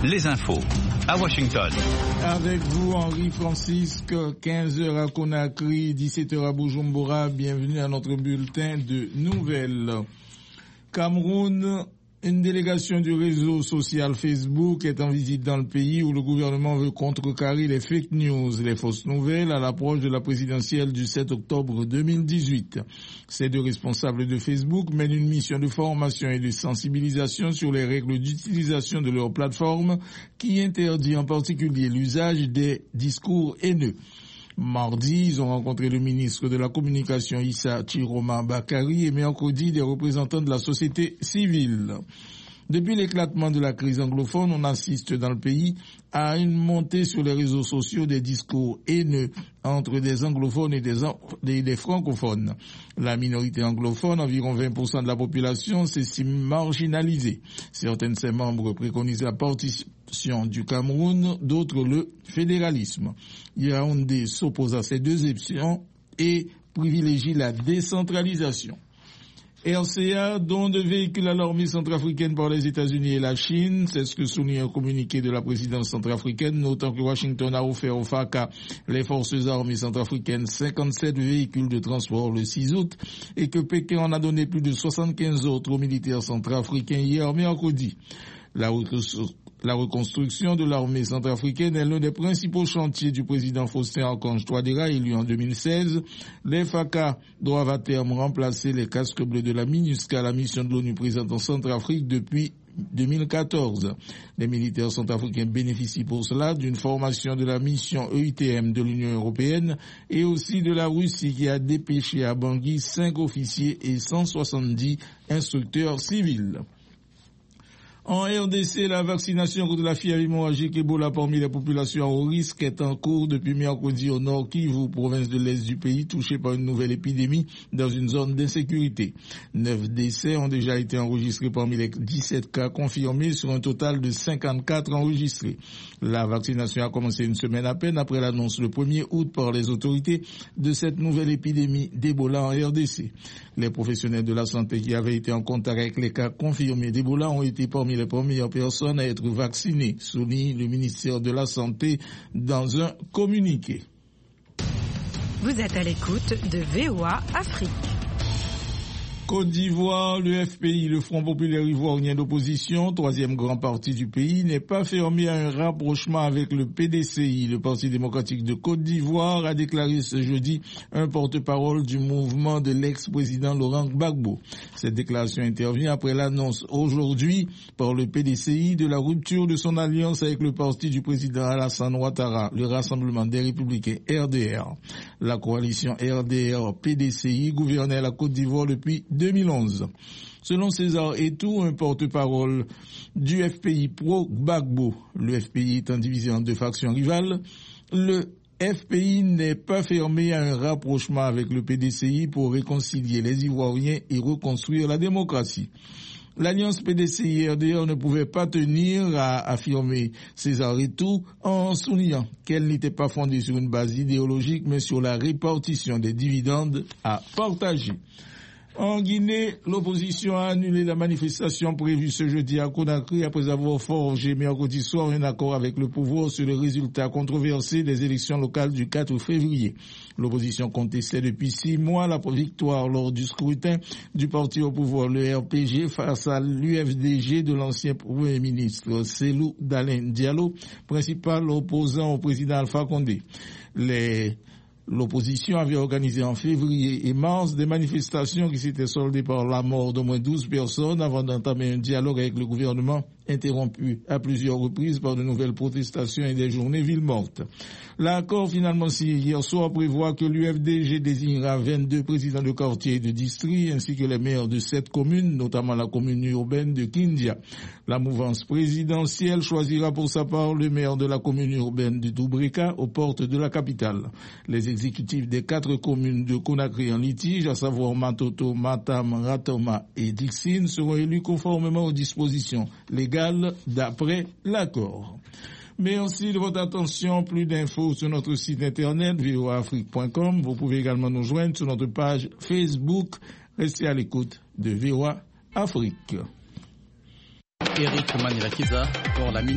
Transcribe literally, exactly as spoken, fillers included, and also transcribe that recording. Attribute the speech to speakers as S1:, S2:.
S1: les infos à Washington.
S2: Avec vous, Henri Francisque, quinze heures à Conakry, dix-sept heures à Bujumbura. Bienvenue à notre bulletin de nouvelles. Cameroun, une délégation du réseau social Facebook est en visite dans le pays où le gouvernement veut contrecarrer les fake news, les fausses nouvelles à l'approche de la présidentielle du sept octobre deux mille dix-huit. Ces deux responsables de Facebook mènent une mission de formation et de sensibilisation sur les règles d'utilisation de leur plateforme qui interdit en particulier l'usage des discours haineux. Mardi, ils ont rencontré le ministre de la Communication Issa Chiroma Bakari et mercredi des représentants de la société civile. Depuis l'éclatement de la crise anglophone, on assiste dans le pays à une montée sur les réseaux sociaux des discours haineux entre des anglophones et des, des, des francophones. La minorité anglophone, environ vingt pour cent de la population, s'estime marginalisée. Certains de ses membres préconisent la partition du Cameroun, d'autres le fédéralisme. Yaoundé s'oppose à ces deux options et privilégie la décentralisation. R C A, don de véhicules à l'armée centrafricaine par les États-Unis et la Chine, c'est ce que souligne un communiqué de la présidence centrafricaine, notant que Washington a offert au F A C A, les forces armées centrafricaines, cinquante-sept véhicules de transport le six août et que Pékin en a donné plus de soixante-quinze autres aux militaires centrafricains hier mercredi. La La reconstruction de l'armée centrafricaine est l'un des principaux chantiers du président Faustin Archange Touadéra, élu en deux mille seize. Les F A C A doivent à terme remplacer les casques bleus de la MINUSCA, la mission de l'ONU présente en Centrafrique depuis deux mille quatorze. Les militaires centrafricains bénéficient pour cela d'une formation de la mission E I T M de l'Union européenne et aussi de la Russie qui a dépêché à Bangui cinq officiers et cent soixante-dix instructeurs civils. En R D C, la vaccination contre la fièvre hémorragique Ebola parmi les populations à haut risque est en cours depuis mercredi au Nord Kivu, province de l'Est du pays, touchée par une nouvelle épidémie dans une zone d'insécurité. Neuf décès ont déjà été enregistrés parmi les dix-sept cas confirmés sur un total de cinquante-quatre enregistrés. La vaccination a commencé une semaine à peine après l'annonce le premier août par les autorités de cette nouvelle épidémie d'Ebola en R D C. Les professionnels de la santé qui avaient été en contact avec les cas confirmés d'Ebola ont été parmi les premières personnes à être vaccinées, souligne le ministère de la Santé dans un communiqué.
S3: Vous êtes à l'écoute de V O A Afrique.
S2: Côte d'Ivoire, le F P I, le Front populaire ivoirien d'opposition, troisième grand parti du pays, n'est pas fermé à un rapprochement avec le P D C I. Le Parti démocratique de Côte d'Ivoire a déclaré ce jeudi un porte-parole du mouvement de l'ex-président Laurent Gbagbo. Cette déclaration intervient après l'annonce aujourd'hui par le P D C I de la rupture de son alliance avec le parti du président Alassane Ouattara, le Rassemblement des Républicains R D R. La coalition R D R-P D C I gouvernait la Côte d'Ivoire depuis deux mille onze. Selon César Etou, un porte-parole du F P I pro-Gbagbo, le F P I étant divisé en deux factions rivales, le F P I n'est pas fermé à un rapprochement avec le P D C I pour réconcilier les Ivoiriens et reconstruire la démocratie. L'alliance P D C I R D R ne pouvait pas tenir, a affirmé César Etou, en soulignant qu'elle n'était pas fondée sur une base idéologique mais sur la répartition des dividendes à partager. En Guinée, l'opposition a annulé la manifestation prévue ce jeudi à Conakry après avoir forgé mercredi soir un accord avec le pouvoir sur le résultat controversé des élections locales du quatre février. L'opposition contestait depuis six mois la victoire lors du scrutin du parti au pouvoir, le R P G, face à l'U F D G de l'ancien Premier ministre Cellou Dalein Diallo, principal opposant au président Alpha Condé. Les L'opposition avait organisé en février et mars des manifestations qui s'étaient soldées par la mort d'au moins douze personnes avant d'entamer un dialogue avec le gouvernement, interrompu à plusieurs reprises par de nouvelles protestations et des journées villes mortes. L'accord finalement signé hier soir prévoit que l'U F D G désignera vingt-deux présidents de quartier et de district ainsi que les maires de sept communes, notamment la commune urbaine de Kindia. La mouvance présidentielle choisira pour sa part le maire de la commune urbaine de Doubreka aux portes de la capitale. Les exécutifs des quatre communes de Conakry en litige, à savoir Matoto, Matam, Ratoma et Dixine, seront élus conformément aux dispositions légales d'après l'accord. Merci de votre attention. Plus d'infos sur notre site internet v o a afrique point com. Vous pouvez également nous joindre sur notre page Facebook. Restez à l'écoute de V O A Afrique.
S1: Eric Manilakiza pour la